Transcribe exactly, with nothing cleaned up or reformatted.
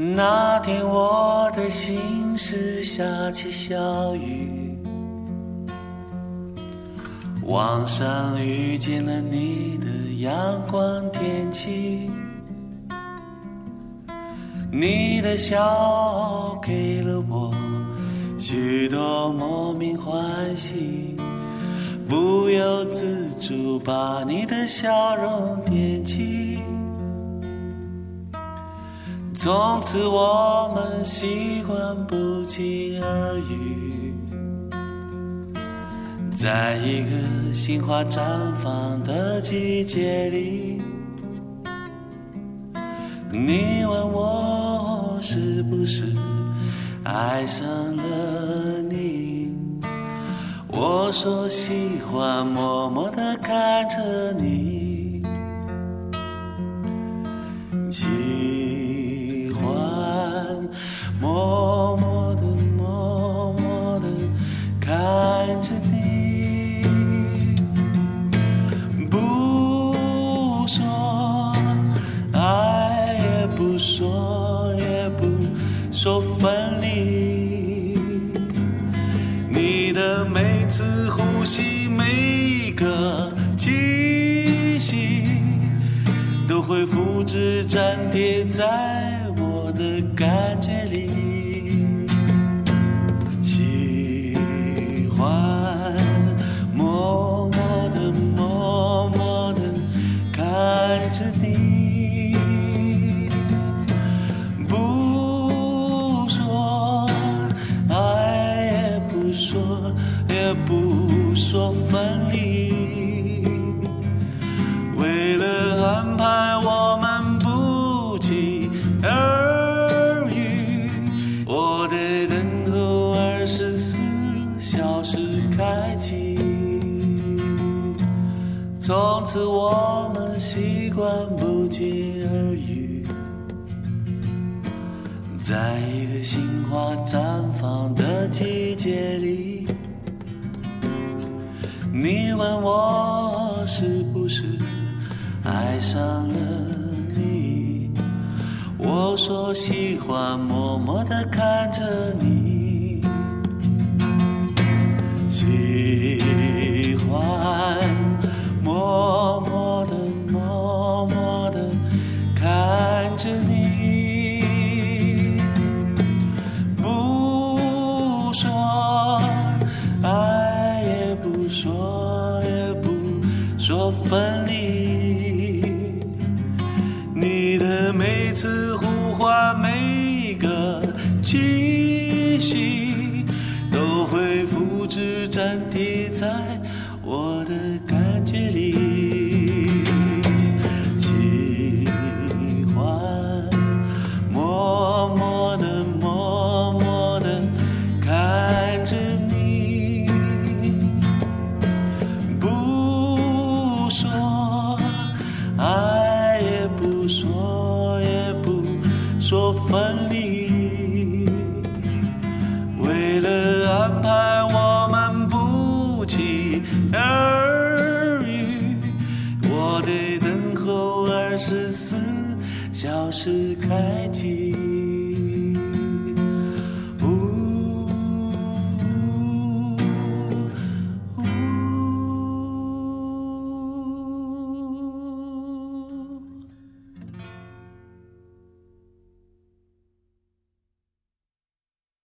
那天我的心事下起小雨，网上遇见了你的阳光天气，你的笑给了我许多莫名欢喜，不由自主把你的笑容惦记。从此我们习惯不期而遇，在一个杏花绽放的季节里，你问我是不是爱上了你，我说喜欢，默默地看着你，喜欢，默默地默默地看着你，不说爱，也不说，也不说分离，你的每次呼吸，每个气息，都会复制粘贴在我的感觉里。喜欢，默默地默默地看着你，不说爱，也不说，也不说分离，为了安排我们不期而遇，我得等候二十四小时开启。从此我们习惯不期而遇，在一个杏花绽放的季节里，你问我是不是爱上了你，我说喜欢，默默地看着你，喜欢，默默地默默地看着你，不说爱，也不说，也不说分离，你的每次呼唤，每个气息，都会复制粘贴在我的感